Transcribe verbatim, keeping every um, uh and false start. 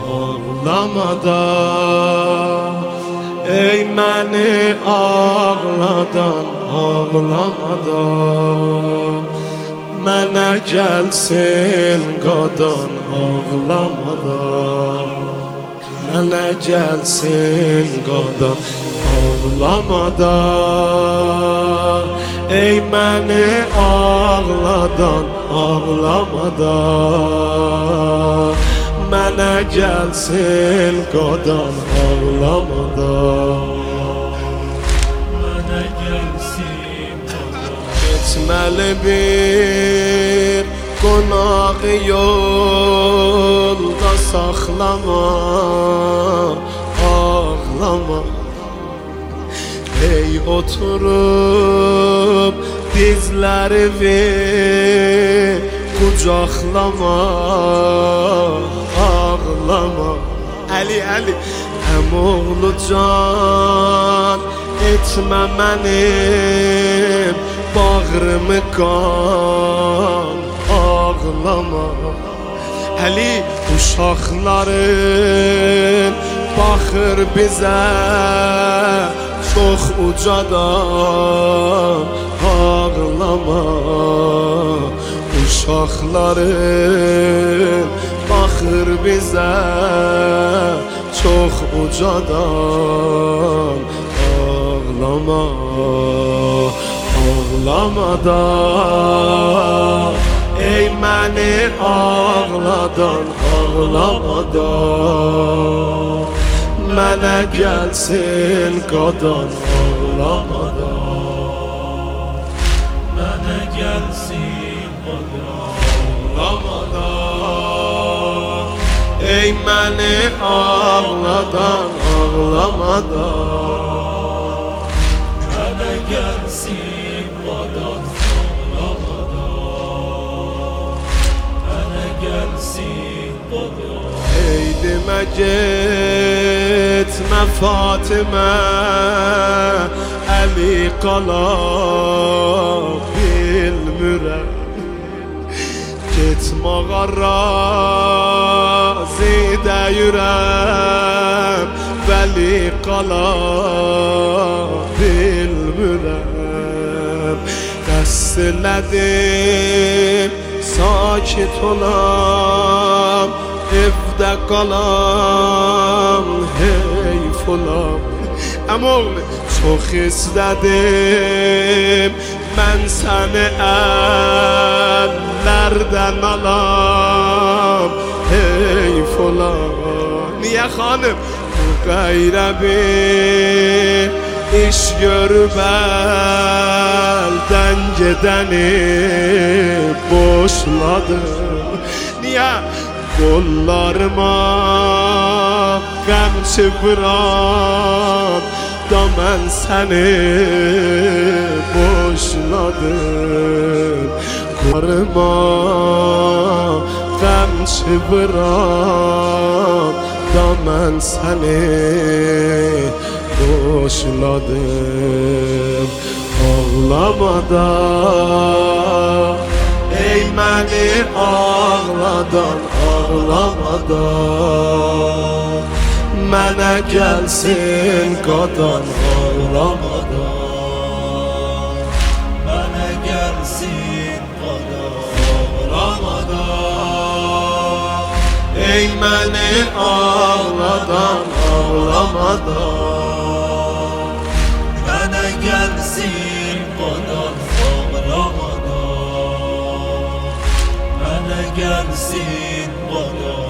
ağlamadan. Ey məni ağladan, ağlamadan. Mənə gəlsin qadan, ağlamadan. Mənə gəlsin qadan, ağlamadan. Ey məni ağladan, ağlamadan. Mənə gəlsin qadan, ağlamadan. Mənə gəlsin qadan. Getməli bir qonaq yolda saxlama, ağlama. Ey oturub dizlərimi qucaqlama, ağlama. Əli, Əli, əmoğlu can etmə mənim bağrımı qan, ağlama. Əli, uşaqların baxır bizə çox ucadan, ağlama. Uşaqların baxır bizə çox ucadan, ağlama. Ağlamadan, ey məni ağladan, ağlamadan. Mənə gəlsin qadan, ağlamadan. Mənə gəlsin qadan, ağlamadan. Ey məni ağladan, ağlamadan. mənə gəlsin qadan, ağlamadan. Mənə gəlsin qadan. Ey demə getmə Fatimə, Əli qala bilmirəm. Getməğa razı deyirəm, Vəli qala bilmirəm. Qəsd elədim sakit olam, evdə qalam, heyf olam. Əmoğlu, çox istədim mən səni əllərdən alam, heyf olam. Niyə xanım? Bu qeyrəbi iş görüb əldən gedəni boşladım. Niyə? Qollarıma qəmçi vuran da mən səni boşladım. Qollarıma qəmçi vuran da mən səni boşladım. Ağlamadan, ey məni ağladan, ağlamadan. Mənə gəlsin qadan, ağlamadan. Mənə gəlsin qadan, Ağlamadan. Ey məni ağladan, ağlamadan. mənə gəlsin qadan, ağlamadan. Mənə gəlsin qadan.